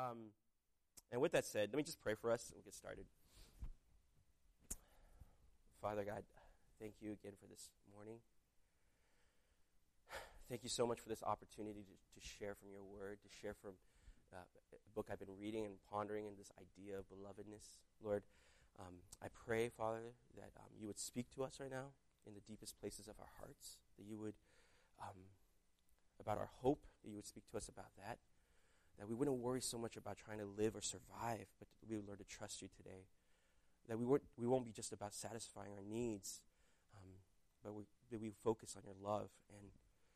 And with that said, let me just pray for us and we'll get started. Father God, thank you again for this morning. Thank you so much for this opportunity to share from your word, to share from a book I've been reading and pondering in this idea of belovedness. Lord, I pray, Father, that you would speak to us right now in the deepest places of our hearts, that you would, about our hope, that you would speak to us about that we wouldn't worry so much about trying to live or survive, but that we would learn to trust you today, that we won't be just about satisfying our needs, but that we focus on your love, and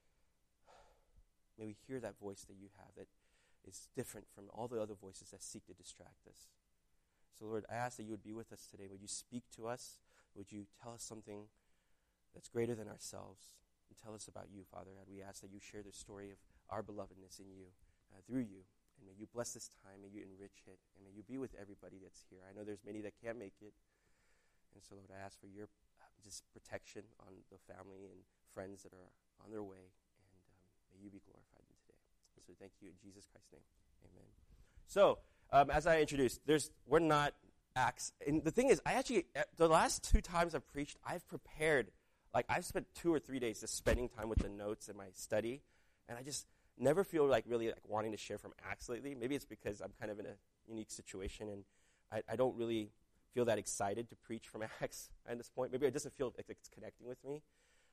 may we hear that voice that you have that is different from all the other voices that seek to distract us. So, Lord, I ask that you would be with us today. Would you speak to us? Would you tell us something that's greater than ourselves? And tell us about you, Father God. We ask that you share the story of our belovedness in you, through you. And may you bless this time. May you enrich it. And may you be with everybody that's here. I know there's many that can't make it. And so, Lord, I ask for your just protection on the family and friends that are on their way. And may you be glorified in today. So thank you in Jesus Christ's name. Amen. So, as I introduced, we're not Acts. And the thing is, the last 2 times I've preached, I've prepared. Like, I've spent 2 or 3 days just spending time with the notes and my study. And I just never feel like really like wanting to share from Acts lately. Maybe it's because I'm kind of in a unique situation and I don't really feel that excited to preach from Acts at this point. Maybe it doesn't feel like it's connecting with me.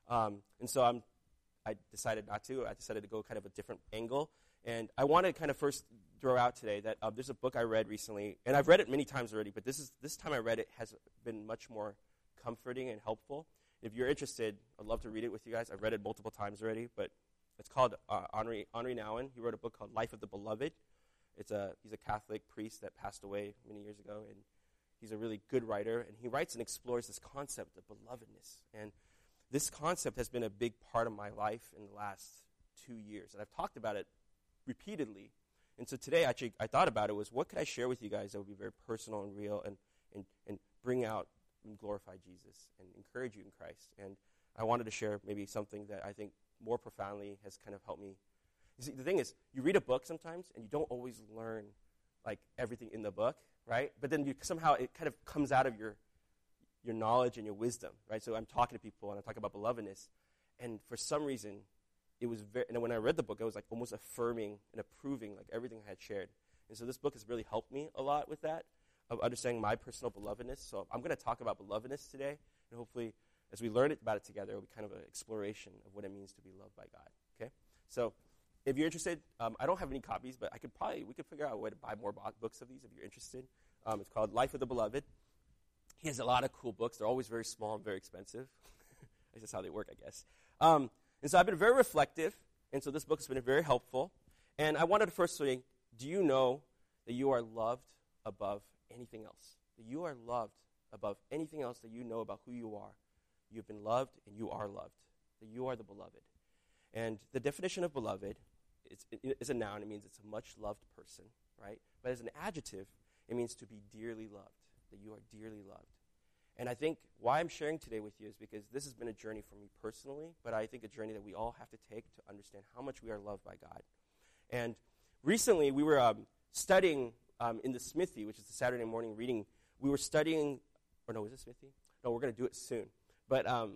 And so I decided not to. I decided to go kind of a different angle. And I want to kind of first throw out today that there's a book I read recently, and I've read it many times already, but this time I read it has been much more comforting and helpful. If you're interested, I'd love to read it with you guys. I've read it multiple times already, but it's called Henri Nouwen. He wrote a book called Life of the Beloved. He's a Catholic priest that passed away many years ago, and he's a really good writer, and he writes and explores this concept of belovedness. And this concept has been a big part of my life in the last 2 years, and I've talked about it repeatedly. And so today, actually, I thought about it was, what could I share with you guys that would be very personal and real and bring out and glorify Jesus and encourage you in Christ. And I wanted to share maybe something that I think more profoundly has kind of helped me. You see, the thing is, you read a book sometimes, and you don't always learn, like, everything in the book, right? But then somehow it kind of comes out of your knowledge and your wisdom, right? So I'm talking to people, and I'm talking about belovedness, and for some reason, it was and when I read the book, I was like almost affirming and approving like everything I had shared. And so this book has really helped me a lot with that, of understanding my personal belovedness. So I'm going to talk about belovedness today, and hopefully as we learn about it together, it'll be kind of an exploration of what it means to be loved by God, okay? So if you're interested, I don't have any copies, but we could figure out a way to buy more books of these if you're interested. It's called Life of the Beloved. He has a lot of cool books. They're always very small and very expensive. That's just how they work, I guess. And so I've been very reflective, and so this book has been very helpful. And I wanted to first say, do you know that you are loved above anything else? That you are loved above anything else that you know about who you are. You've been loved, and you are loved. That you are the beloved. And the definition of beloved is a noun. It means it's a much-loved person, right? But as an adjective, it means to be dearly loved. That you are dearly loved. And I think why I'm sharing today with you is because this has been a journey for me personally, but I think a journey that we all have to take to understand how much we are loved by God. And recently we were studying in the Smithy, which is the Saturday morning reading. We were studying, is it Smithy? No, we're going to do it soon. But a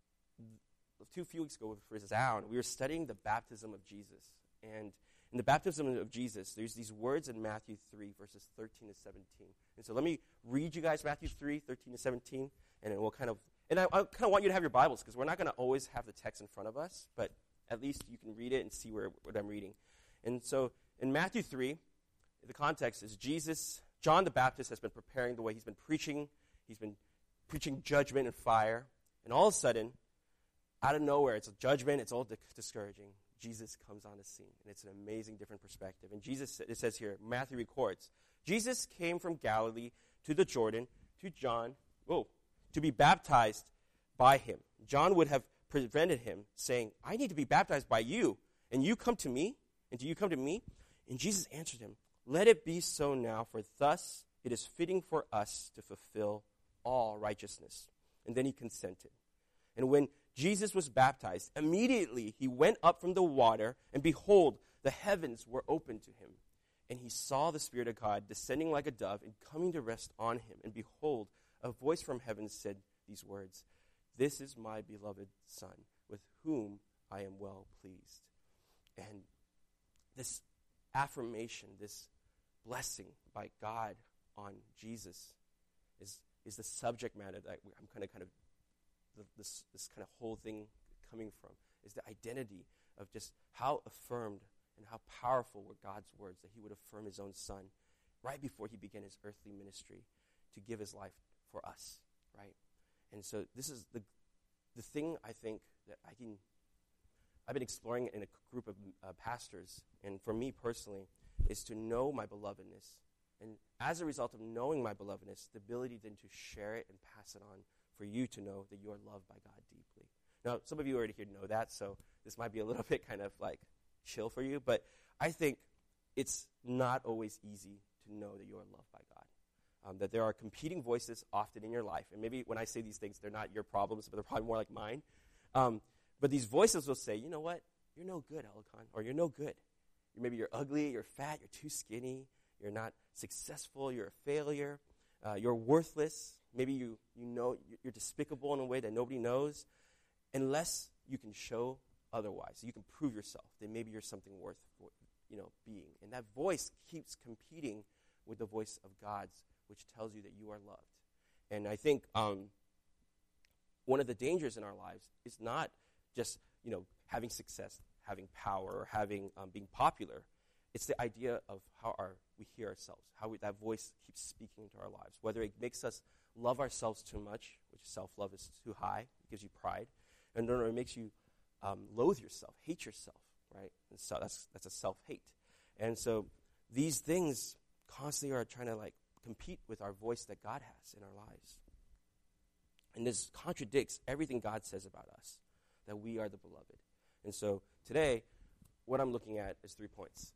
few weeks ago for Zound, we were studying the baptism of Jesus. And in the baptism of Jesus, there's these words in Matthew 3, verses 13 to 17. And so let me read you guys Matthew 3, 13 to 17, and then I kind of want you to have your Bibles, because we're not going to always have the text in front of us, but at least you can read it and see what I'm reading. And so in Matthew 3, the context is John the Baptist has been preparing the way. He's been preaching judgment and fire, and all of a sudden, out of nowhere, it's a judgment, it's all discouraging. Jesus comes on the scene, and it's an amazing different perspective. And it says here, Matthew records, Jesus came from Galilee to the Jordan to John, to be baptized by him. John would have prevented him, saying, I need to be baptized by you, and you come to me? And do you come to me? And Jesus answered him, let it be so now, for thus it is fitting for us to fulfill all righteousness. And then he consented. And when Jesus was baptized, immediately he went up from the water, and behold, the heavens were opened to him. And he saw the Spirit of God descending like a dove and coming to rest on him. And behold, a voice from heaven said these words, "This is my beloved Son, with whom I am well pleased." And this affirmation, this blessing by God on Jesus is the subject matter that I'm kind of this kind of whole thing coming from, is the identity of just how affirmed and how powerful were God's words, that he would affirm his own Son right before he began his earthly ministry to give his life for us, right? And so this is the thing I think that I've been exploring in a group of pastors, and for me personally, is to know my belovedness. And as a result of knowing my belovedness, the ability then to share it and pass it on for you to know that you are loved by God deeply. Now, some of you already here know that, so this might be a little bit kind of like chill for you, but I think it's not always easy to know that you are loved by God. That there are competing voices often in your life, and maybe when I say these things, they're not your problems, but they're probably more like mine. But these voices will say, you know what, you're no good, Helicon, or you're no good. Maybe you're ugly, you're fat, you're too skinny, you're not successful, you're a failure, you're worthless. Maybe you know you're despicable in a way that nobody knows. Unless you can show otherwise, you can prove yourself, then maybe you're something worth being. And that voice keeps competing with the voice of God's, which tells you that you are loved. And I think one of the dangers in our lives is not just having success, having power, or having being popular. It's the idea of how we hear ourselves, how that voice keeps speaking into our lives. Whether it makes us love ourselves too much, which self-love is too high, it gives you pride, and then it makes you loathe yourself, hate yourself, right? And so that's a self-hate. And so these things constantly are trying to compete with our voice that God has in our lives. And this contradicts everything God says about us, that we are the beloved. And so today, what I'm looking at is 3 points.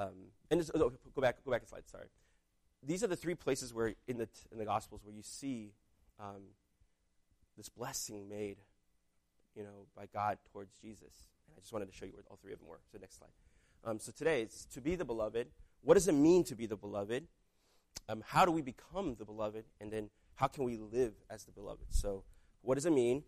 Go back a slide, sorry. These are the 3 places where in the Gospels where you see this blessing made, by God towards Jesus. And I just wanted to show you what all 3 of them were. So next slide. So today, it's to be the beloved. What does it mean to be the beloved? How do we become the beloved? And then how can we live as the beloved? So what does it mean?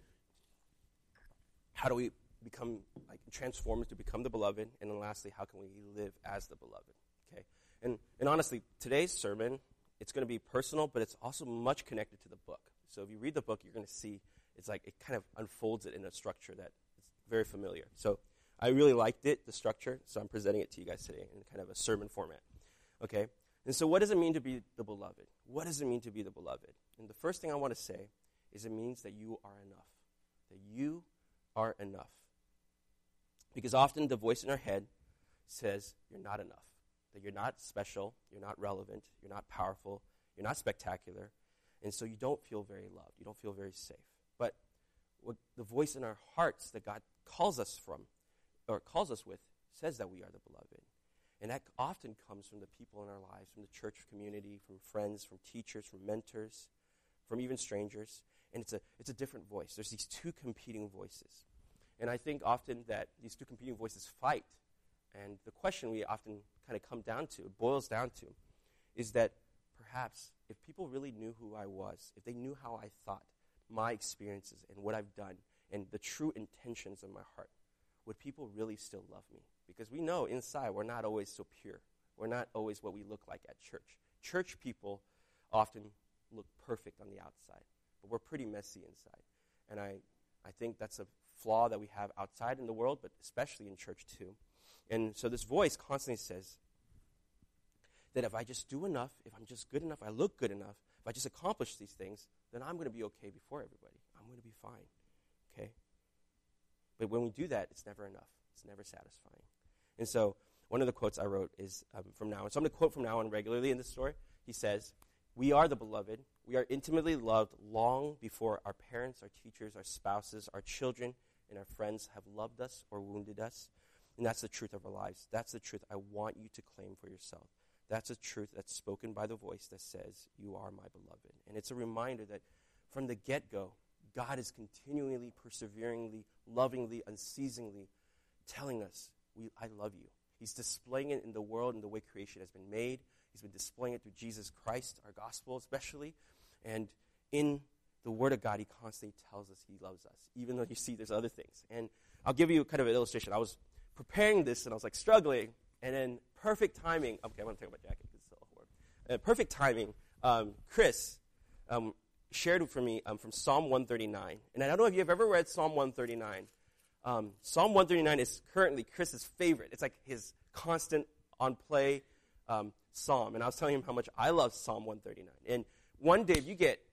How do we become transformed to become the beloved? And then lastly, how can we live as the beloved? Okay. And honestly, today's sermon, it's going to be personal, but it's also much connected to the book. So if you read the book, you're going to see it's it kind of unfolds it in a structure that is very familiar. So I really liked it, the structure, so I'm presenting it to you guys today in kind of a sermon format. Okay? And so what does it mean to be the beloved? What does it mean to be the beloved? And the first thing I want to say is it means that you are enough. That you are enough. Because often the voice in our head says you're not enough. That you're not special, you're not relevant, you're not powerful, you're not spectacular, and so you don't feel very loved, you don't feel very safe. But what the voice in our hearts that God calls us from, or calls us with, says that we are the beloved. And that often comes from the people in our lives, from the church community, from friends, from teachers, from mentors, from even strangers. And it's a different voice. There's these 2 competing voices. And I think often that these 2 competing voices fight. And the question we often kind of come down to, boils down to, is that perhaps if people really knew who I was, if they knew how I thought, my experiences and what I've done, and the true intentions of my heart, would people really still love me? Because we know inside we're not always so pure. We're not always what we look like at church. Church people often look perfect on the outside, but we're pretty messy inside. And I think that's a flaw that we have outside in the world, but especially in church too. And so this voice constantly says that if I just do enough, if I'm just good enough, I look good enough, if I just accomplish these things, then I'm going to be okay before everybody. I'm going to be fine, okay? But when we do that, it's never enough. It's never satisfying. And so one of the quotes I wrote is from Nouwen. So I'm going to quote from Nouwen regularly in this story. He says, "We are the beloved. We are intimately loved long before our parents, our teachers, our spouses, our children, and our friends have loved us or wounded us. And that's the truth of our lives. That's the truth I want you to claim for yourself. That's a truth that's spoken by the voice that says, you are my beloved." And it's a reminder that from the get-go, God is continually, perseveringly, lovingly, unceasingly telling us, I love you. He's displaying it in the world and the way creation has been made. He's been displaying it through Jesus Christ, our gospel especially. And in the Word of God, he constantly tells us he loves us, even though you see there's other things. And I'll give you kind of an illustration. I was preparing this, and I was like struggling, and then perfect timing. Okay, I'm going to take off my jacket because it's so warm. Perfect timing. Chris shared for me from Psalm 139. And I don't know if you've ever read Psalm 139. Psalm 139 is currently Chris's favorite. It's like his constant on play psalm. And I was telling him how much I love Psalm 139. And one day, if you get,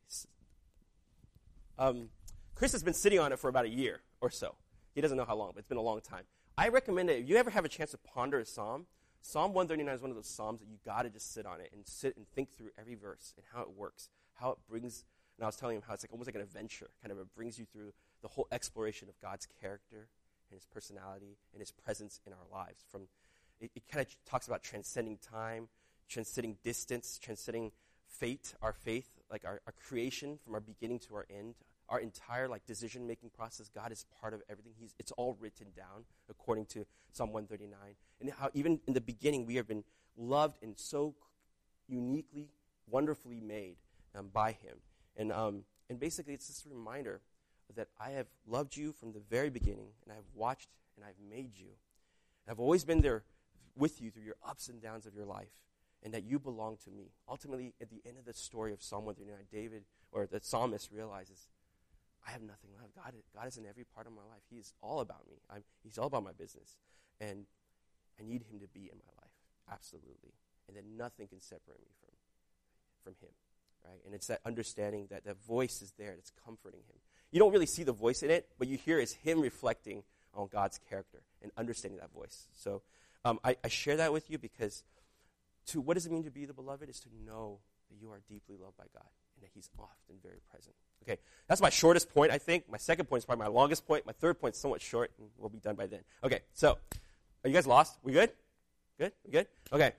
Chris has been sitting on it for about a year or so. He doesn't know how long, but it's been a long time. I recommend that if you ever have a chance to ponder a psalm, Psalm 139 is one of those psalms that you got to just sit on it and sit and think through every verse and how it works, how it brings. And I was telling him how it's like almost like an adventure. Kind of it brings you through the whole exploration of God's character and his personality and his presence in our lives. It kind of talks about transcending time, transcending distance, transcending fate, our faith, like our creation from our beginning to our end, our entire like decision-making process. God is part of everything. It's all written down according to Psalm 139. And how even in the beginning we have been loved and so uniquely, wonderfully made by him. And basically it's just a reminder that I have loved you from the very beginning, and I've watched and I've made you. I've always been there with you through your ups and downs of your life, and that you belong to me. Ultimately, at the end of the story of Psalm 139, David, or the psalmist, realizes, I have nothing left. God is in every part of my life. He is all about me. He's all about my business. And I need him to be in my life, absolutely. And that nothing can separate me from him, right? And it's that understanding that that voice is there, that's comforting him. You don't really see the voice in it, but you hear it's him reflecting on God's character and understanding that voice. So I share that with you because what does it mean to be the beloved? Is to know that you are deeply loved by God and that he's often very present. Okay, that's my shortest point, I think. My second point is probably my longest point. My third point is somewhat short, and we'll be done by then. Okay, so are you guys lost? We good? Good? We good? Okay,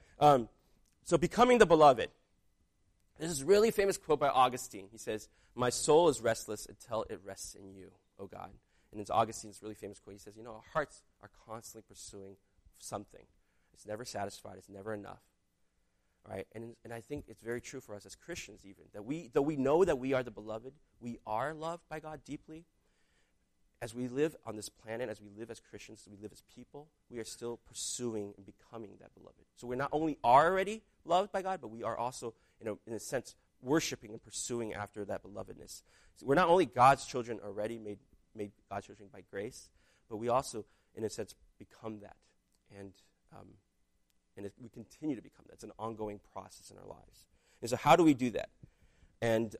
so becoming the beloved. This is a really famous quote by Augustine. He says, my soul is restless until it rests in you, O God. And it's Augustine's really famous quote. He says, our hearts are constantly pursuing something. It's never satisfied. It's never enough. Right? And I think it's very true for us as Christians even, that though we know that we are the beloved, we are loved by God deeply. As we live on this planet, as we live as Christians, as we live as people, we are still pursuing and becoming that beloved. So we're not only already loved by God, but we are also, in a sense, worshiping and pursuing after that belovedness. So we're not only God's children already, made God's children by grace, but we also, in a sense, become that. And we continue to become that. It's an ongoing process in our lives. And so how do we do that? And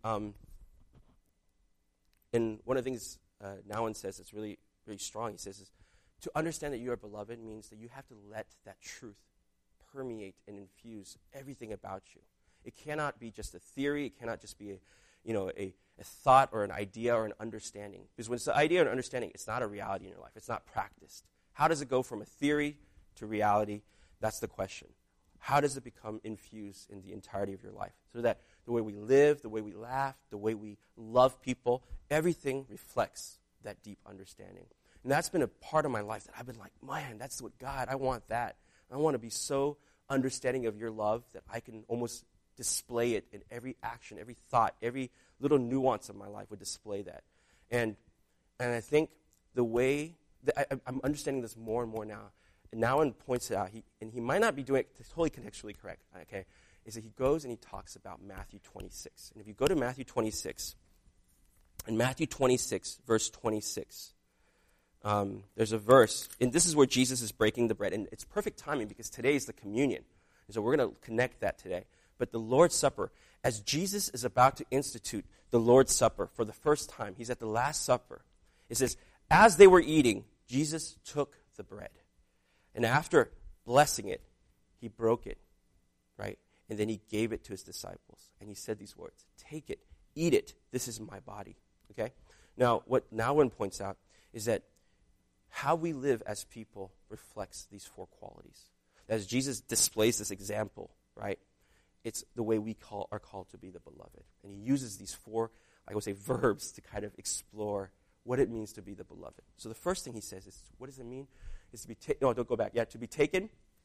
one of the things Nouwen says that's really, really strong, he says, is to understand that you are beloved means that you have to let that truth permeate and infuse everything about you. It cannot be just a theory. It cannot just be a thought or an idea or an understanding. Because when it's an idea or an understanding, it's not a reality in your life. It's not practiced. How does it go from a theory to reality? That's the question. How does it become infused in the entirety of your life? So that the way we live, the way we laugh, the way we love people, everything reflects that deep understanding. And that's been a part of my life that I've been like, man, that's what God, I want that. I want to be so understanding of your love that I can almost display it in every action, every thought, every little nuance of my life would display that. And I think the way that I'm understanding this more and more now, and Nouwen points it out, he might not be doing it totally contextually correct, okay, is that he goes and he talks about Matthew 26. And if you go to Matthew 26, in Matthew 26, verse 26, there's a verse, and this is where Jesus is breaking the bread. And it's perfect timing because today is the communion. And so we're going to connect that today. But the Lord's Supper, as Jesus is about to institute the Lord's Supper for the first time, he's at the Last Supper. It says, as they were eating, Jesus took the bread. And after blessing it, he broke it, right? And then he gave it to his disciples. And he said these words, take it, eat it, this is my body, okay? Now, what Nouwen points out is that how we live as people reflects these four qualities. As Jesus displays this example, right? It's the way we are called to be the beloved. And he uses these four, I would say, verbs to kind of explore what it means to be the beloved. So the first thing he says is, what does it mean? Is to be taken, no, don't go back. Yeah, to be taken,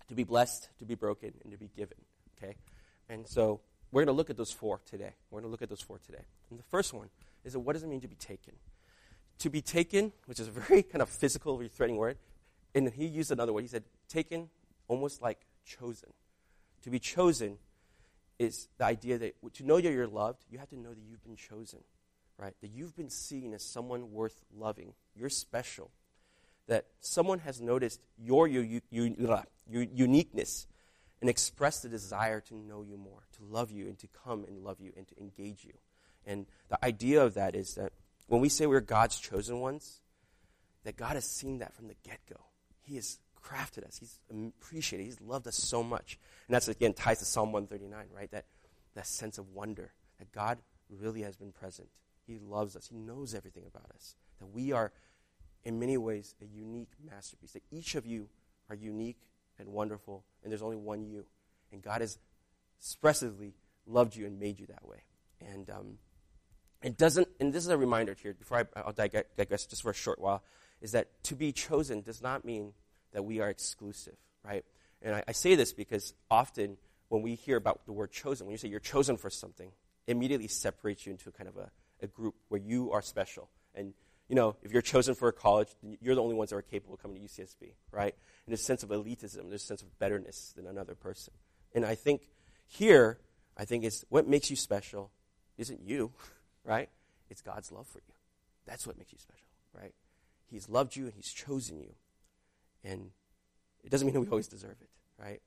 to be blessed, to be broken, and to be given. Okay? And so we're going to look at those four today. And the first one is that what does it mean to be taken? To be taken, which is a very kind of physical, threatening word, and he used another word. He said, taken, almost like chosen. To be chosen is the idea that to know that you're loved, you have to know that you've been chosen, right? That you've been seen as someone worth loving. You're special. That someone has noticed your uniqueness and expressed the desire to know you more, to love you and to come and love you and to engage you. And the idea of that is that when we say we're God's chosen ones, that God has seen that from the get-go. He has crafted us. He's appreciated. He's loved us so much. And that's, again, ties to Psalm 139, right? That sense of wonder, that God really has been present. He loves us. He knows everything about us. That we are, in many ways, a unique masterpiece. That each of you are unique and wonderful, and there's only one you. And God has expressively loved you and made you that way. And it doesn't, and this is a reminder here, before I'll digress just for a short while, is that to be chosen does not mean that we are exclusive, right? And I say this because often when we hear about the word chosen, when you say you're chosen for something, it immediately separates you into kind of a group where you are special. And, if you're chosen for a college, you're the only ones that are capable of coming to UCSB, right? And there's a sense of elitism, there's a sense of betterness than another person. And I think here, is what makes you special isn't you, right? It's God's love for you. That's what makes you special, right? He's loved you and he's chosen you. And it doesn't mean that we always deserve it, right?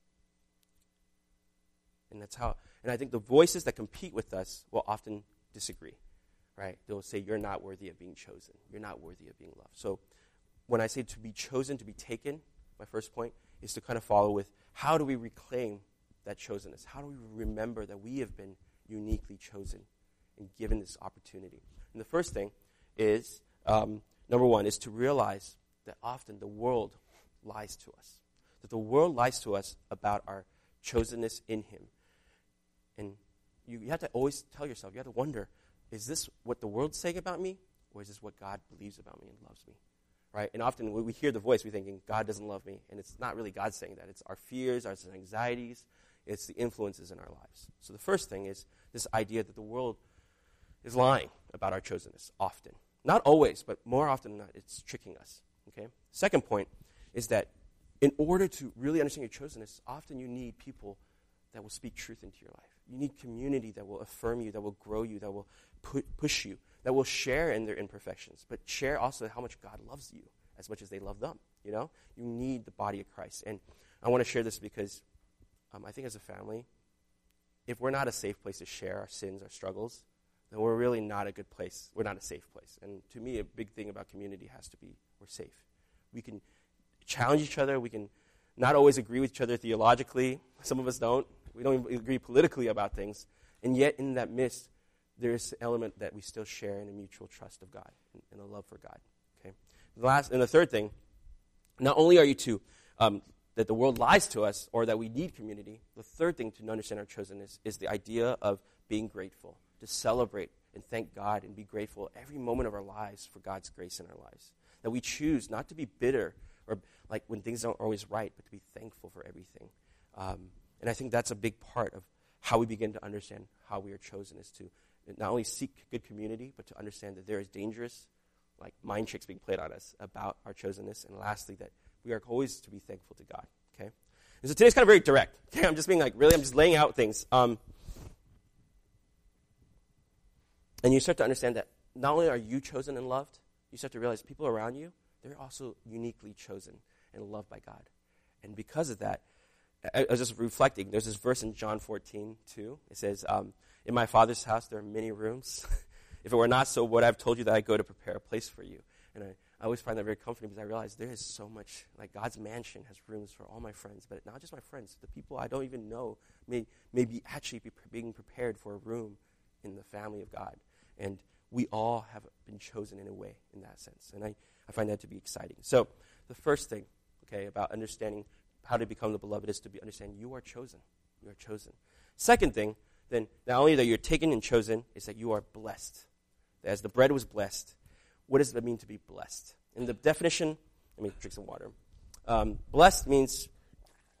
And and I think the voices that compete with us will often disagree, right? They'll say, you're not worthy of being chosen. You're not worthy of being loved. So when I say to be chosen, to be taken, my first point is to kind of follow with, how do we reclaim that chosenness? How do we remember that we have been uniquely chosen and given this opportunity? And the first thing is, number one, is to realize that often the world lies to us. That the world lies to us about our chosenness in him. And you have to always tell yourself, you have to wonder, is this what the world's saying about me? Or is this what God believes about me and loves me? Right? And often when we hear the voice, we're thinking, God doesn't love me. And it's not really God saying that. It's our fears, our anxieties. It's the influences in our lives. So the first thing is this idea that the world is lying about our chosenness often. Not always, but more often than not, it's tricking us. Okay? Second point is that in order to really understand your chosenness, often you need people that will speak truth into your life. You need community that will affirm you, that will grow you, that will push you, that will share in their imperfections, but share also how much God loves you as much as they love them. You need the body of Christ. And I want to share this because I think as a family, if we're not a safe place to share our sins, our struggles, then we're really not a good place. We're not a safe place. And to me, a big thing about community has to be we're safe. We can challenge each other. We can not always agree with each other theologically. Some of us don't. We don't even agree politically about things. And yet in that midst, there's an element that we still share in a mutual trust of God and a love for God. Okay. The third thing, not only are you to that the world lies to us or that we need community, the third thing to understand our chosenness is the idea of being grateful, to celebrate and thank God and be grateful every moment of our lives for God's grace in our lives. That we choose not to be bitter or like when things aren't always right, but to be thankful for everything. And I think that's a big part of how we begin to understand how we are chosen, is to not only seek good community, but to understand that there is dangerous, like mind tricks being played on us about our chosenness. And lastly, that we are always to be thankful to God. Okay? And so today's kind of very direct. Okay? I'm just being I'm just laying out things. And you start to understand that not only are you chosen and loved, you start to realize people around you, they're also uniquely chosen and loved by God. And because of that, I was just reflecting. There's this verse in John 14:2. It says, in my Father's house there are many rooms. If it were not so, would I have told you that I go to prepare a place for you? And I always find that very comforting because I realize there is so much, like God's mansion has rooms for all my friends, but not just my friends. The people I don't even know may be actually being prepared for a room in the family of God. And we all have been chosen in a way in that sense. And I find that to be exciting. So the first thing, okay, about understanding how to become the beloved is to understand you are chosen. You are chosen. Second thing, then, not only that you're taken and chosen, is that you are blessed. As the bread was blessed, what does it mean to be blessed? In the definition, let me drink some water. Blessed means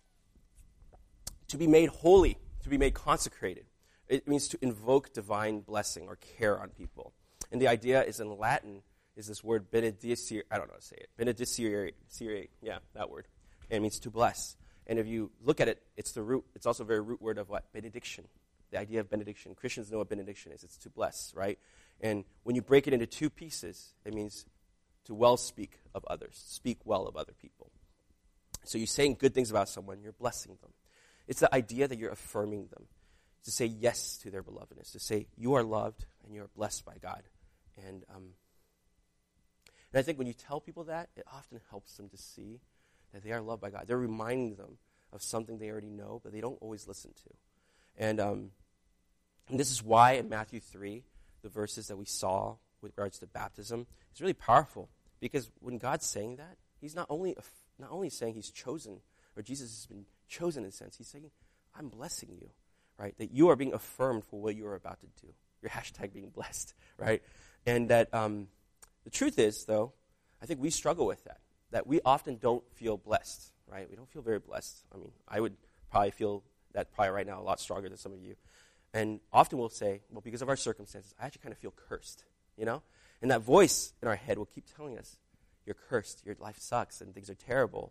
To be made holy, to be made consecrated. It means to invoke divine blessing or care on people. And the idea is in Latin is this word benedicere, I don't know how to say it, benedicere, yeah, that word. And it means to bless. And if you look at it, it's also a very root word of what? Benediction. The idea of benediction. Christians know what benediction is. It's to bless, right? And when you break it into two pieces, it means to well speak of others, speak well of other people. So you're saying good things about someone, you're blessing them. It's the idea that you're affirming them, to say yes to their belovedness, to say you are loved and you are blessed by God. And I think when you tell people that, it often helps them to see that they are loved by God. They're reminding them of something they already know, but they don't always listen to. And this is why in Matthew 3, the verses that we saw with regards to baptism is really powerful. Because when God's saying that, he's not only saying he's chosen, or Jesus has been chosen in a sense, he's saying, I'm blessing you, right? That you are being affirmed for what you are about to do. Your hashtag being blessed, right? And that the truth is, though, I think we struggle with that we often don't feel blessed, right? We don't feel very blessed. I mean, I would probably feel that probably right now a lot stronger than some of you. And often we'll say, well, because of our circumstances, I actually kind of feel cursed, you know? And that voice in our head will keep telling us, you're cursed, your life sucks, and things are terrible.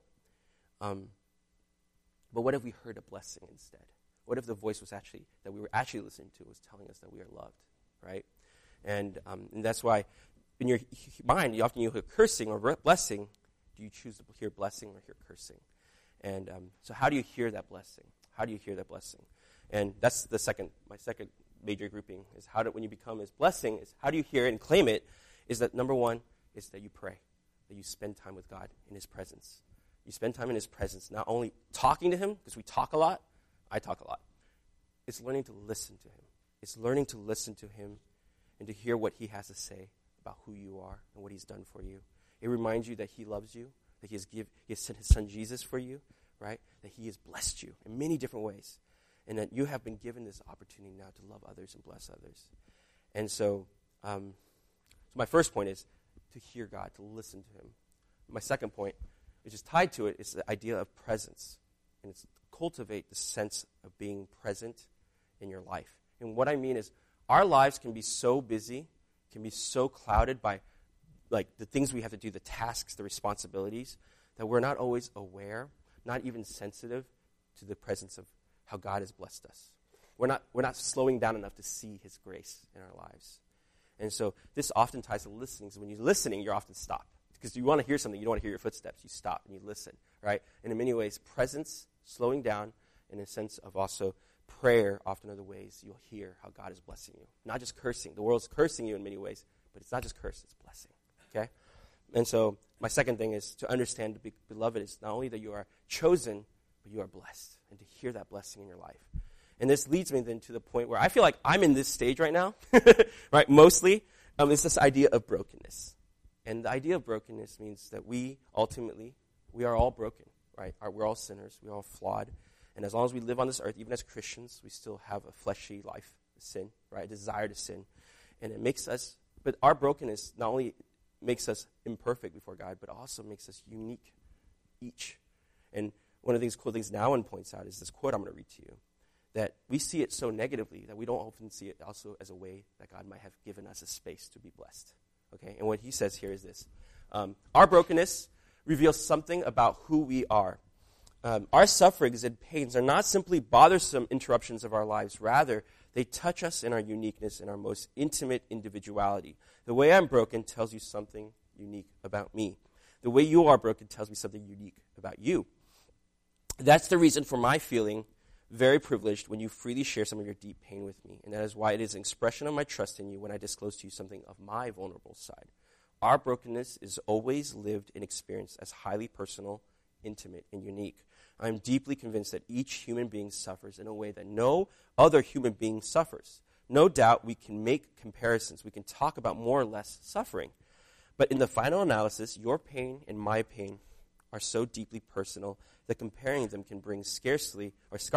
But what if we heard a blessing instead? What if the voice was that we were actually listening to was telling us that we are loved, right? And that's why in your mind, you often hear cursing or blessing. Do you choose to hear blessing or hear cursing? And so how do you hear that blessing? How do you hear that blessing? And that's my second major grouping is when you become his blessing, is how do you hear it and claim it, is that number one is that you pray, that you spend time with God in his presence. You spend time in his presence, not only talking to him, because we talk a lot, I talk a lot. It's learning to listen to him. It's learning to listen to him and to hear what he has to say about who you are and what he's done for you. It reminds you that he loves you, that he has sent his son Jesus for you, right? That he has blessed you in many different ways. And that you have been given this opportunity now to love others and bless others. And so my first point is to hear God, to listen to him. My second point, which is tied to it, is the idea of presence. And it's cultivate the sense of being present in your life. And what I mean is our lives can be so busy, can be so clouded by like the things we have to do, the tasks, the responsibilities, that we're not always aware, not even sensitive to the presence of how God has blessed us. We're not slowing down enough to see his grace in our lives. And so this often ties to listening. So when you're listening, you're often stopped. Because you want to hear something, you don't want to hear your footsteps. You stop and you listen, right? And in many ways, presence, slowing down, in a sense of also prayer, often are the ways you'll hear how God is blessing you. Not just cursing. The world's cursing you in many ways, but it's not just curse, it's blessing, okay? And so my second thing is to understand, beloved, is not only that you are chosen, but you are blessed, and to hear that blessing in your life. And this leads me then to the point where I feel like I'm in this stage right now, right, mostly. It's this idea of brokenness. And the idea of brokenness means that we are all broken, right? We're all sinners. We're all flawed. And as long as we live on this earth, even as Christians, we still have a fleshy life, sin, right? A desire to sin. And it makes us, but our brokenness not only makes us imperfect before God, but also makes us unique each. And one of these cool things Nouwen points out is this quote I'm going to read to you, that we see it so negatively that we don't often see it also as a way that God might have given us a space to be blessed. Okay, and what he says here is this. Our brokenness reveals something about who we are. Our sufferings and pains are not simply bothersome interruptions of our lives. Rather, they touch us in our uniqueness, in our most intimate individuality. The way I'm broken tells you something unique about me. The way you are broken tells me something unique about you. That's the reason for my feeling very privileged when you freely share some of your deep pain with me. And that is why it is an expression of my trust in you when I disclose to you something of my vulnerable side. Our brokenness is always lived and experienced as highly personal, intimate, and unique. I am deeply convinced that each human being suffers in a way that no other human being suffers. No doubt we can make comparisons. We can talk about more or less suffering. But in the final analysis, your pain and my pain are so deeply personal that comparing them can bring scarcely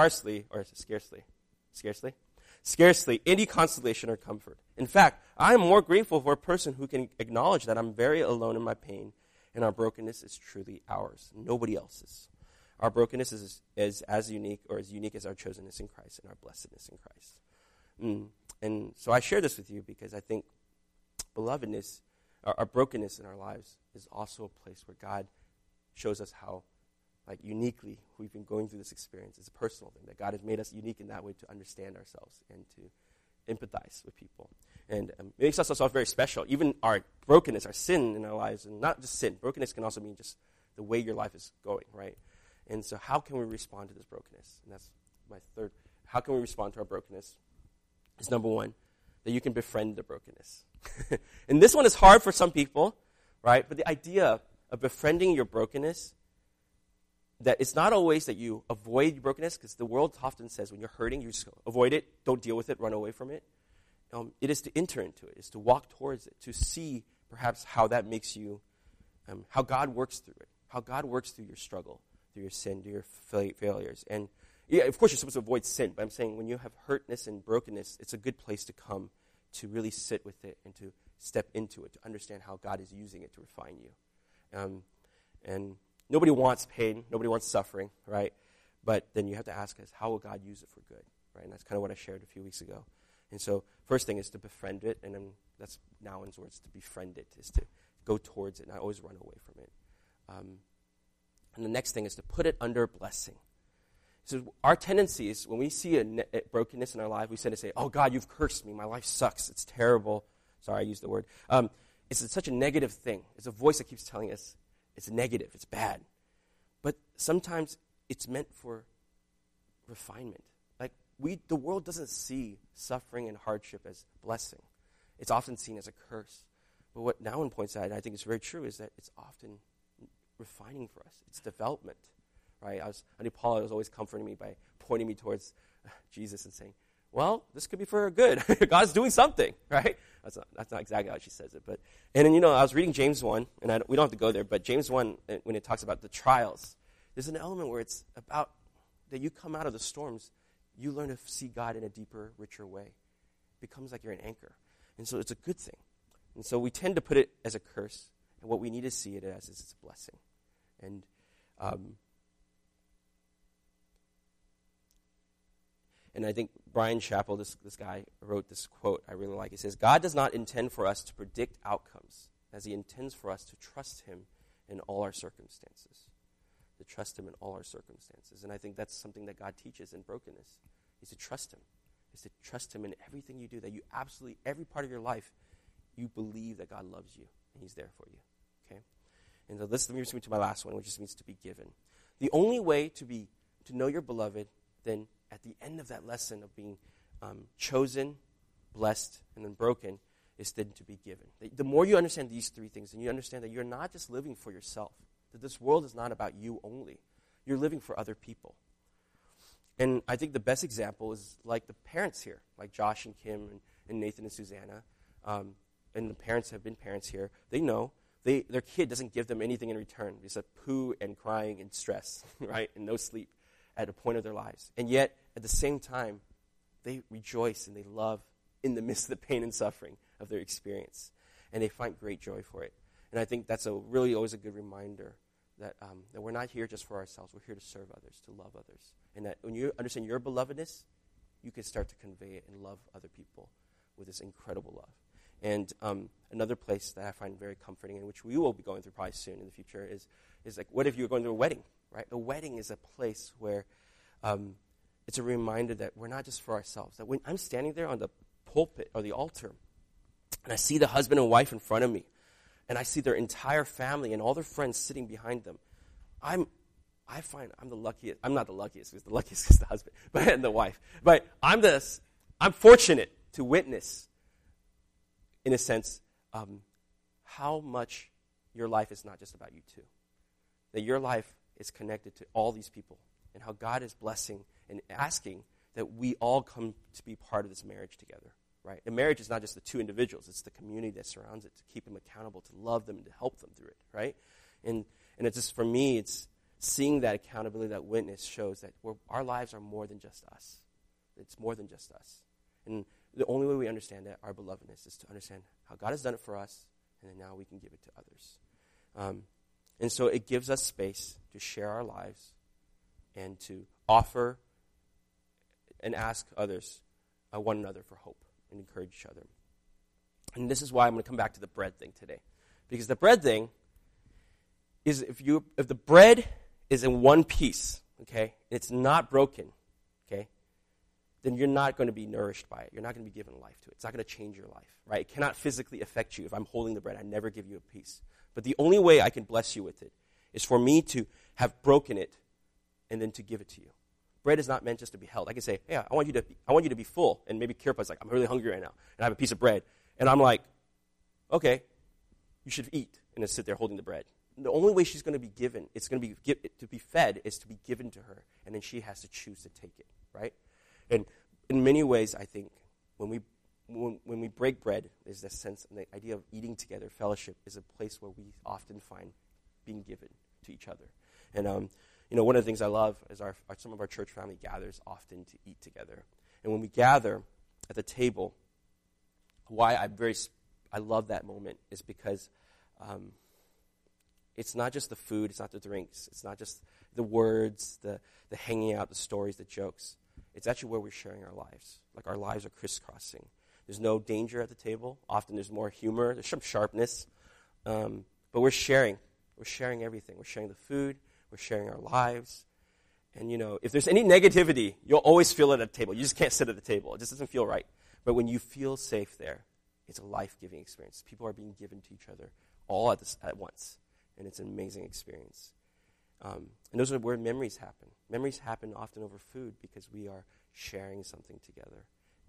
any consolation or comfort. In fact, I am more grateful for a person who can acknowledge that I'm very alone in my pain and our brokenness is truly ours, nobody else's. Our brokenness is as unique as our chosenness in Christ and our blessedness in Christ. And so I share this with you because I think belovedness, our brokenness in our lives is also a place where God shows us how, like, uniquely we've been going through this experience. It's a personal thing, that God has made us unique in that way to understand ourselves and to empathize with people. And it makes us also very special. Even our brokenness, our sin in our lives, and not just sin. Brokenness can also mean just the way your life is going, right? And so how can we respond to this brokenness? And that's my third. How can we respond to our brokenness? Is number one, that you can befriend the brokenness. And this one is hard for some people, right? But the idea of befriending your brokenness, that it's not always that you avoid brokenness, because the world often says when you're hurting, you just avoid it, don't deal with it, run away from it. It is to enter into it, is to walk towards it, to see perhaps how that makes you, how God works through it, how God works through your struggle, through your sin, through your failures. And yeah, of course you're supposed to avoid sin, but I'm saying when you have hurtness and brokenness, it's a good place to come to really sit with it and to step into it, to understand how God is using it to refine you. And nobody wants pain, nobody wants suffering, right? But then you have to ask us, how will God use it for good, right? And that's kind of what I shared a few weeks ago. And so first thing is to befriend it, and then that's Nouwen's words, to befriend it, is to go towards it, not always run away from it. And the next thing is to put it under blessing. So our tendency is, when we see a brokenness in our life, we tend to say, oh, God, you've cursed me. My life sucks. It's terrible. Sorry, I used the word. It's such a negative thing. It's a voice that keeps telling us it's negative, it's bad. But sometimes it's meant for refinement. Like, the world doesn't see suffering and hardship as blessing. It's often seen as a curse. But what Nouwen points out, and I think it's very true, is that it's often refining for us. It's development. Right? Auntie Paula was always comforting me by pointing me towards Jesus and saying, well, this could be for good. God's doing something, right? That's not exactly how she says it. And then, I was reading James 1, and we don't have to go there, but James 1, when it talks about the trials, there's an element where it's about that you come out of the storms, you learn to see God in a deeper, richer way. It becomes like you're an anchor. And so it's a good thing. And so we tend to put it as a curse, and what we need to see it as is it's a blessing. And I think Brian Chappell, this guy, wrote this quote I really like. He says, God does not intend for us to predict outcomes, as he intends for us to trust him in all our circumstances. To trust him in all our circumstances. And I think that's something that God teaches in brokenness, is to trust him. Is to trust him in everything you do, that you absolutely, every part of your life, you believe that God loves you and he's there for you. Okay? And so this brings me to my last one, which just means to be given. The only way to know you're beloved, then at the end of that lesson of being chosen, blessed, and then broken, is then to be given. The more you understand these three things, and you understand that you're not just living for yourself, that this world is not about you only. You're living for other people. And I think the best example is like the parents here, like Josh and Kim and Nathan and Susanna, and the parents have been parents here. They know their kid doesn't give them anything in return. It's a poo and crying and stress, right, and no sleep at a point of their lives. And yet, at the same time, they rejoice and they love in the midst of the pain and suffering of their experience. And they find great joy for it. And I think that's really always a good reminder that we're not here just for ourselves. We're here to serve others, to love others. And that when you understand your belovedness, you can start to convey it and love other people with this incredible love. And another place that I find very comforting, and which we will be going through probably soon in the future, is like, what if you were going to a wedding, right? A wedding is a place where it's a reminder that we're not just for ourselves. That when I'm standing there on the pulpit or the altar, and I see the husband and wife in front of me, and I see their entire family and all their friends sitting behind them, I find I'm the luckiest. I'm not the luckiest, because the luckiest is the husband, and the wife. But I'm fortunate to witness, in a sense, how much your life is not just about you two. That your life is connected to all these people, and how God is blessing and asking that we all come to be part of this marriage together, right? And marriage is not just the two individuals, it's the community that surrounds it, to keep them accountable, to love them, and to help them through it, right? And it's just, for me, it's seeing that accountability, that witness shows that our lives are more than just us. It's more than just us. And the only way we understand that, our belovedness, is to understand how God has done it for us, and then now we can give it to others. And so it gives us space to share our lives and to offer and ask others, one another, for hope and encourage each other. And this is why I'm going to come back to the bread thing today. Because the bread thing is, if the bread is in one piece, okay, and it's not broken, okay, then you're not going to be nourished by it. You're not going to be given life to it. It's not going to change your life, right? It cannot physically affect you. If I'm holding the bread, I never give you a piece. But the only way I can bless you with it is for me to have broken it and then to give it to you. Bread is not meant just to be held. I can say, hey, I want you to be full. And maybe Kirpa's like, I'm really hungry right now. And I have a piece of bread. And I'm like, okay, you should eat. And then sit there holding the bread. The only way she's going to be given, to be fed, is to be given to her. And then she has to choose to take it, right? And in many ways, I think, when we break bread, there's this sense, and the idea of eating together, fellowship, is a place where we often find being given to each other. And one of the things I love is some of our church family gathers often to eat together. And when we gather at the table, why I love that moment is because it's not just the food, it's not the drinks, it's not just the words, the hanging out, the stories, the jokes. It's actually where we're sharing our lives. Like, our lives are crisscrossing. There's no danger at the table. Often there's more humor. There's some sharpness. But we're sharing. We're sharing everything. We're sharing the food. We're sharing our lives. And, if there's any negativity, you'll always feel it at the table. You just can't sit at the table. It just doesn't feel right. But when you feel safe there, it's a life-giving experience. People are being given to each other all at once. And it's an amazing experience. And those are where memories happen. Memories happen often over food because we are sharing something together.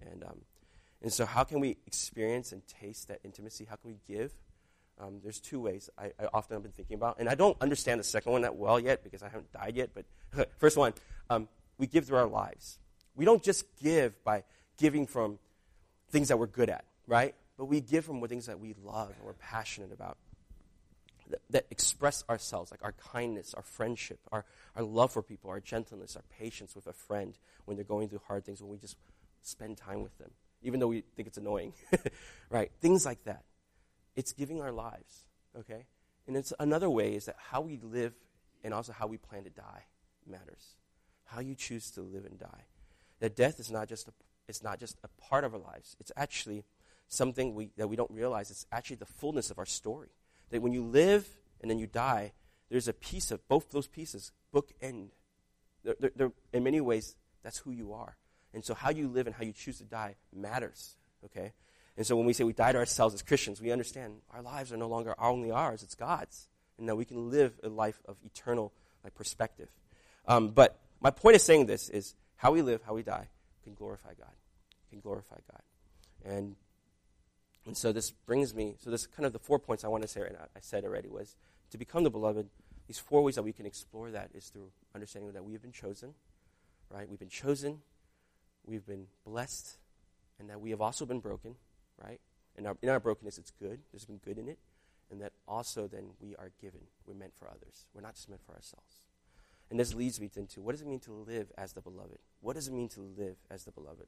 And so how can we experience and taste that intimacy? How can we give? There's two ways I often have been thinking about. And I don't understand the second one that well yet because I haven't died yet. But first one, we give through our lives. We don't just give by giving from things that we're good at, right? But we give from things that we love and we're passionate about. That express ourselves, like our kindness, our friendship, our love for people, our gentleness, our patience with a friend when they're going through hard things, when we just spend time with them, even though we think it's annoying, right? Things like that. It's giving our lives, okay? And it's another way is that how we live and also how we plan to die matters. How you choose to live and die. That death is not just a part of our lives. It's actually something that we don't realize. It's actually the fullness of our story. That when you live and then you die, there's a piece of both those pieces, bookend. They're, in many ways, that's who you are. And so how you live and how you choose to die matters, okay? And so when we say we die to ourselves as Christians, we understand our lives are no longer only ours, it's God's. And that we can live a life of eternal perspective. But my point of saying this is how we live, how we die, can glorify God. Can glorify God. And so this brings me, so this kind of the 4 points I want to say, and I said already, was to become the beloved. These 4 ways that we can explore that is through understanding that we have been chosen, right? We've been chosen, we've been blessed, and that we have also been broken, right? And in our brokenness, it's good. There's been good in it. And that also then we are given. We're meant for others. We're not just meant for ourselves. And this leads me into, what does it mean to live as the beloved? What does it mean to live as the beloved?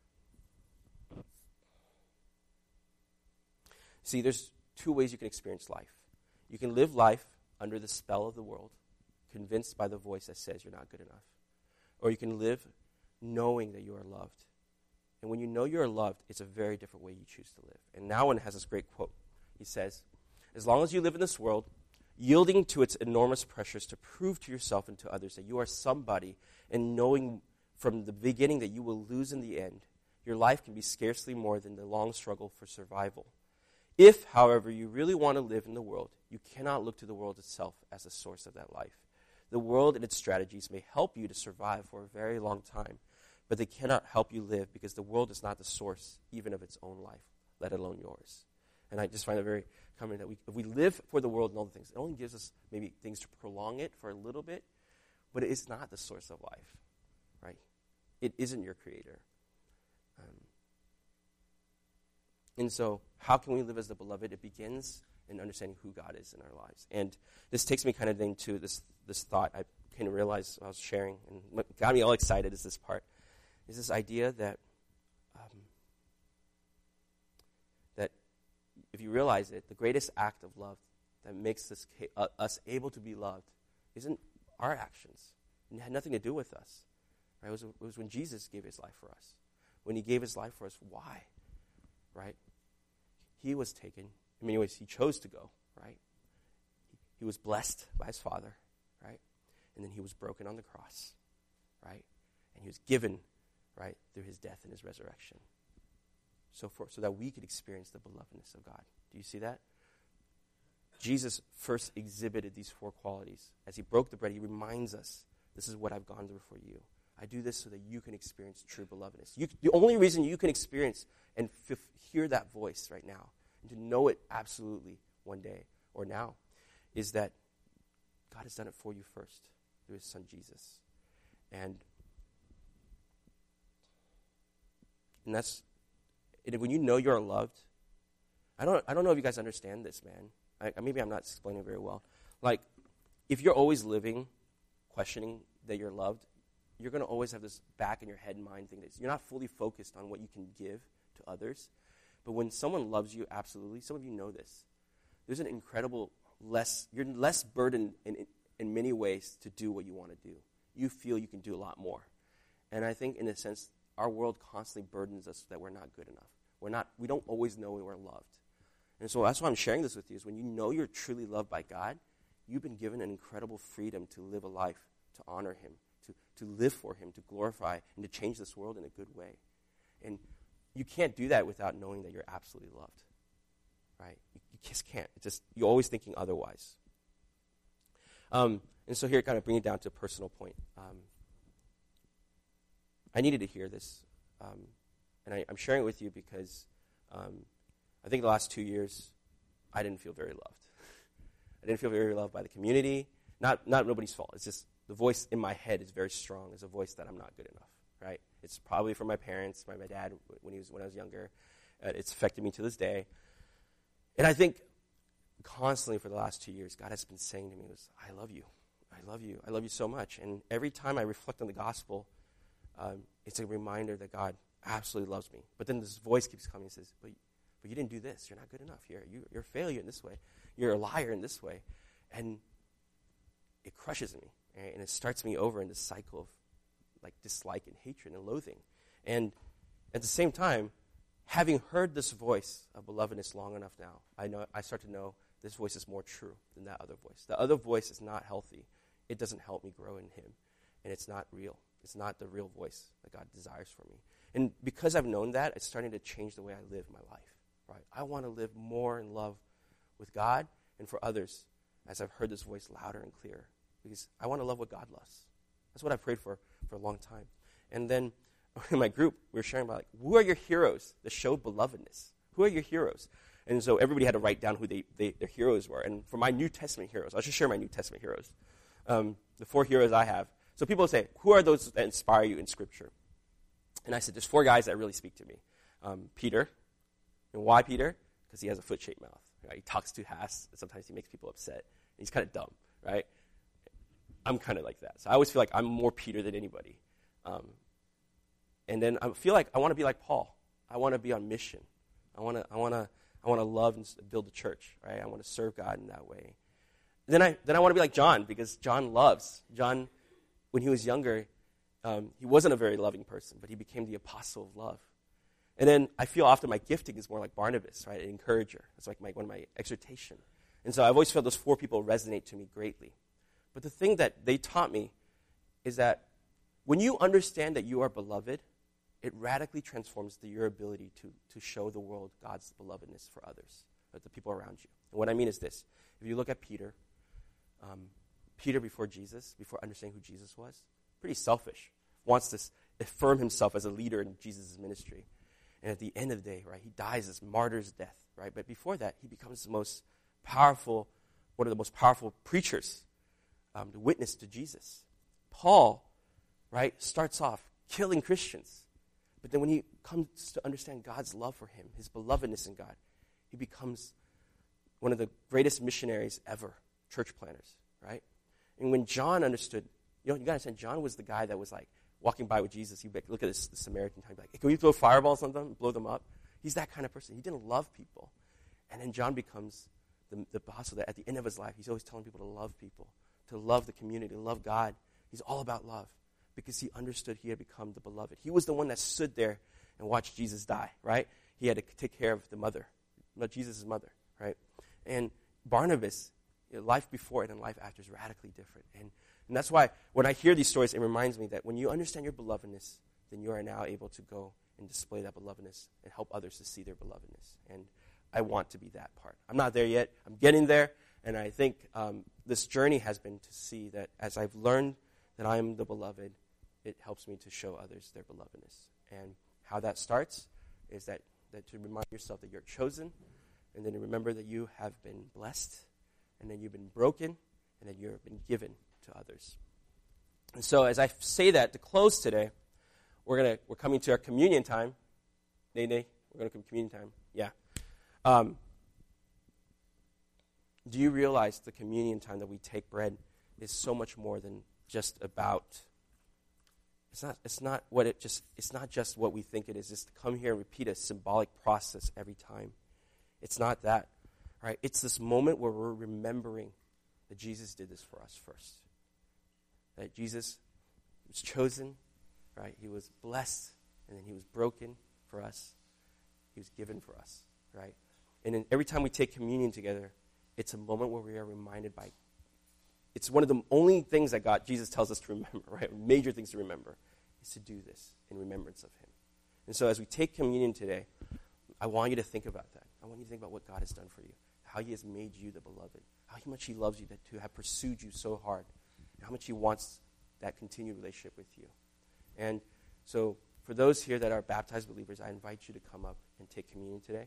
See, there's 2 ways you can experience life. You can live life under the spell of the world, convinced by the voice that says you're not good enough. Or you can live knowing that you are loved. And when you know you are loved, it's a very different way you choose to live. And Nouwen has this great quote. He says, as long as you live in this world, yielding to its enormous pressures to prove to yourself and to others that you are somebody, and knowing from the beginning that you will lose in the end, your life can be scarcely more than the long struggle for survival. If, however, you really want to live in the world, you cannot look to the world itself as the source of that life. The world and its strategies may help you to survive for a very long time, but they cannot help you live because the world is not the source even of its own life, let alone yours. And I just find it very common that if we live for the world and all the things, it only gives us maybe things to prolong it for a little bit, but it is not the source of life, right? It isn't your creator. And so how can we live as the beloved? It begins in understanding who God is in our lives. And this takes me kind of into this thought I kind of realized I was sharing, and what got me all excited is this part, is this idea that that if you realize it, the greatest act of love that makes us able to be loved isn't our actions. It had nothing to do with us. Right? It was when Jesus gave his life for us. When he gave his life for us, why? Right? He was taken. In many ways, he chose to go, right? He was blessed by his Father, right? And then he was broken on the cross, right? And he was given, right, through his death and his resurrection. So that we could experience the belovedness of God. Do you see that? Jesus first exhibited these 4 qualities. As he broke the bread, he reminds us, this is what I've gone through for you. I do this so that you can experience true belovedness. The only reason you can experience and hear that voice right now, and to know it absolutely one day or now, is that God has done it for you first through his son Jesus. And when you know you're loved, I don't know if you guys understand this, man. Maybe I'm not explaining it very well. Like, if you're always living, questioning that you're loved, you're going to always have this back in your head and mind thing. You're not fully focused on what you can give to others. But when someone loves you, absolutely, some of you know this, there's an incredible you're less burdened in many ways to do what you want to do. You feel you can do a lot more. And I think, in a sense, our world constantly burdens us that we're not good enough. We don't always know we're loved. And so that's why I'm sharing this with you, is when you know you're truly loved by God, you've been given an incredible freedom to live a life, to honor him, to live for him, to glorify, and to change this world in a good way. And you can't do that without knowing that you're absolutely loved, right? You just can't. You're always thinking otherwise. And so here, kind of bring it down to a personal point. I needed to hear this, and I'm sharing it with you because I think the last 2 years, I didn't feel very loved. I didn't feel very loved by the community. Not nobody's fault. It's just the voice in my head is very strong. It's a voice that I'm not good enough, right? It's probably from my parents, my dad when I was younger. It's affected me to this day. And I think constantly for the last 2 years, God has been saying to me, I love you. I love you. I love you so much. And every time I reflect on the gospel, it's a reminder that God absolutely loves me. But then this voice keeps coming and says, but you didn't do this. You're not good enough. You're a failure in this way. You're a liar in this way. And it crushes me. And it starts me over in this cycle of like dislike and hatred and loathing. And at the same time, having heard this voice of belovedness long enough now, I start to know this voice is more true than that other voice. The other voice is not healthy. It doesn't help me grow in him. And it's not real. It's not the real voice that God desires for me. And because I've known that, it's starting to change the way I live my life. Right? I want to live more in love with God and for others as I've heard this voice louder and clearer. Because I want to love what God loves. That's what I prayed for a long time. And then in my group, we were sharing about, who are your heroes that show belovedness? Who are your heroes? And so everybody had to write down who their heroes were. And for my New Testament heroes, I'll just share my New Testament heroes. The 4 heroes I have. So people say, who are those that inspire you in Scripture? And I said, there's 4 guys that really speak to me. Peter. And why Peter? Because he has a foot-shaped mouth. Right? He talks too fast, and sometimes he makes people upset. And he's kind of dumb, right? I'm kind of like that. So I always feel like I'm more Peter than anybody. And then I feel like I want to be like Paul. I want to be on mission. I want to love and build the church, right? I want to serve God in that way. Then I want to be like John, because John loves. John, when he was younger, he wasn't a very loving person, but he became the apostle of love. And then I feel often my gifting is more like Barnabas, right? An encourager. It's like one of my exhortation. And so I've always felt those 4 people resonate to me greatly. But the thing that they taught me is that when you understand that you are beloved, it radically transforms your ability to show the world God's belovedness for others, or the people around you. And what I mean is this. If you look at Peter, Peter before understanding who Jesus was, pretty selfish, wants to affirm himself as a leader in Jesus' ministry. And at the end of the day, right, he dies this martyr's death, right? But before that, he becomes one of the most powerful preachers to witness to Jesus. Paul, right, starts off killing Christians. But then when he comes to understand God's love for him, his belovedness in God, he becomes one of the greatest missionaries ever, church planners, right? And when John understood, you got to understand, John was the guy that was like walking by with Jesus. He'd be like, look at the Samaritan, he'd be like, hey, can we throw fireballs on them and blow them up? He's that kind of person. He didn't love people. And then John becomes the apostle that at the end of his life, he's always telling people to love people, to love the community, to love God, He's all about love because he understood he had become the beloved. He was the one that stood there and watched Jesus die, right? He had to take care of the mother, Jesus' mother, right? And Barnabas, life before it and life after is radically different. And that's why when I hear these stories, it reminds me that when you understand your belovedness, then you are now able to go and display that belovedness and help others to see their belovedness. And I want to be that part. I'm not there yet. I'm getting there. And I think this journey has been to see that as I've learned that I am the beloved, it helps me to show others their belovedness. And how that starts is that to remind yourself that you're chosen, and then to remember that you have been blessed, and then you've been broken, and then you've been given to others. And so as I say that, to close today, we're coming to our communion time. Nay, we're going to come communion time. Yeah. Do you realize the communion time that we take bread is so much more than just about? It's not just what we think it is. Just to come here and repeat a symbolic process every time. It's not that, right? It's this moment where we're remembering that Jesus did this for us first. That Jesus was chosen, right? He was blessed, and then he was broken for us. He was given for us, right? And then every time we take communion together, it's a moment where we are reminded by, it's one of the only things that Jesus tells us to remember, right? Major things to remember is to do this in remembrance of him. And so as we take communion today, I want you to think about that. I want you to think about what God has done for you, how he has made you the beloved, how much he loves you, to have pursued you so hard, and how much he wants that continued relationship with you. And so for those here that are baptized believers, I invite you to come up and take communion today.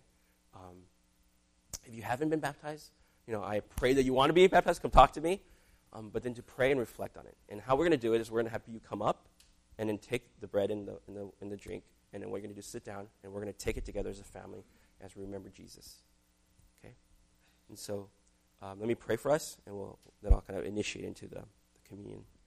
If you haven't been baptized, I pray that you want to be baptized. Come talk to me. But then to pray and reflect on it. And how we're going to do it is we're going to have you come up and then take the bread and the drink, and then what we're going to do is sit down, and we're going to take it together as a family as we remember Jesus. Okay? And so let me pray for us, and then I'll kind of initiate into the communion.